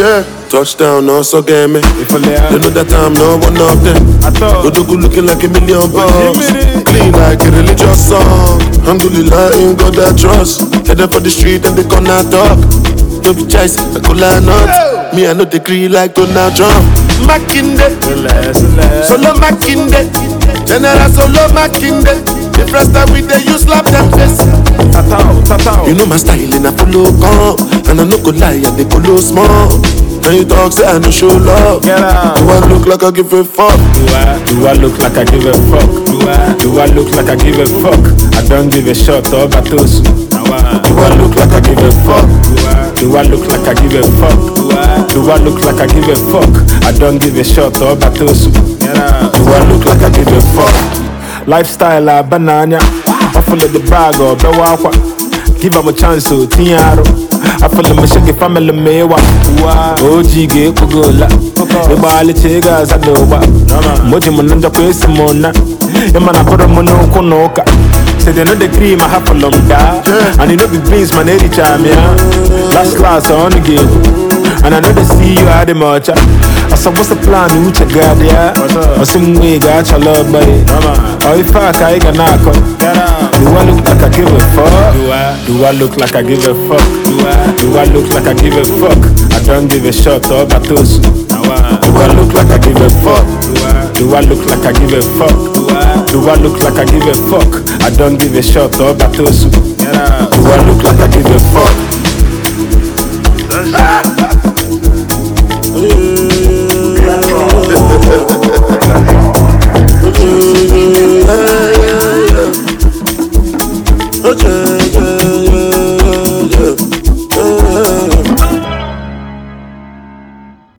Yeah, touchdown, also get me. They know that I'm not one of them. Godoku looking like $1 million. Clean like a religious song. Alhamdulillah, in God I trust. Headed for the street and they corner talk. No be choice, I could line up. Me, I know degree like Donald Trump. Makinde, solo Makinde. General solo Makinde. The first time we they use slap them face. You know my style and I follow come. And I no go lie and they follow small. When you talk say I no show love. Do I look like I give a fuck? Do I look like I give a fuck? Do I look like I give a fuck? I don't give a shot or batosu. Do I look like I give a fuck? Do I look like I give a fuck? Do I look like I give a fuck? I don't give a shot or batosu. Do I look like I give a fuck? Lifestyle banana. I follow the bag or bewakwa. Give them a chance to tiaro. I follow my shake family mewa. OG ge kugola. Ibali chega za doba. Moji mananja kwesi mona. Emana poro mono konoka. Say they know the cream I have for long da. And you know the beans man every time yeah. Last class on the game. And I know they see you at the march. I said what's the plan with your god yeah. Or some way got your love buddy. Or if I can knock on. Do I look like I give a fuck? Do I look like I give a fuck? Do I look like I give a fuck? I don't give a shot or batosu. Do I look like I give a fuck? Do I look like I give a fuck? Do I look like I give a fuck? I don't give a shot or batosu. Do I look like I give a fuck?